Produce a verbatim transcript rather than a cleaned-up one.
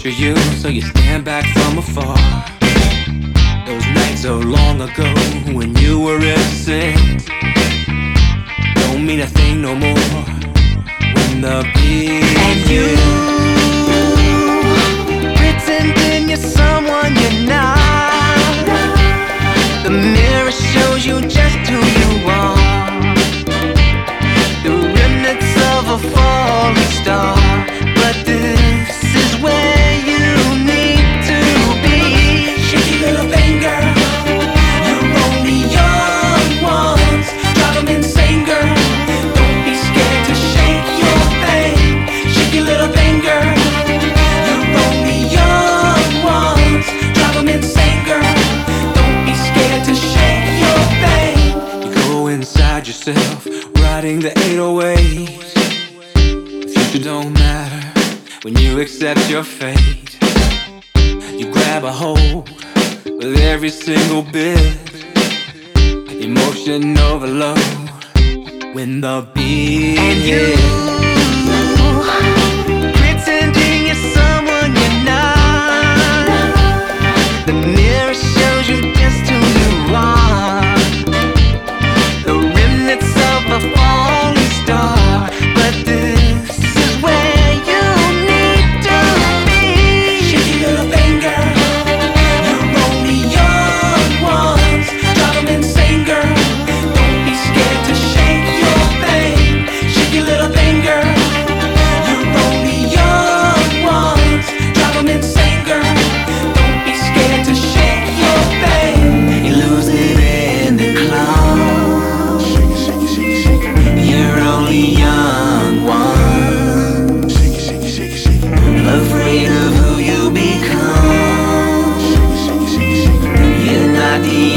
picture you, so you stand back from afar. Those nights so long ago when you were innocent don't mean a thing no more when the beat and you pretending you're someone you're not. The mirror shows you just who you are, the remnants of a falling star. But this is where you need to be. Shake your little finger, you're only young ones. Drive them insane, girl. Don't be scared to shake your thing. Shake your little finger, you're only young ones. Drive them insane, girl. Don't be scared to shake your thing. You go inside yourself, riding the eight oh eight. The future don't matter when you accept your fate. You grab a hold with every single bit. Emotion overload when the beat And you pretending you're someone you're not. The mirror shows you just who you are, the remnants of a falling star. But this is where you need to be. Shake your little finger, you're only young ones. Drive them insane, girl. Don't be scared to shake your thing. Shake your little finger, you're only young ones. Drive them insane, girl. Don't be scared to shake your thing. You lose it in the cloud. You're only young one, afraid of who you become. You're not the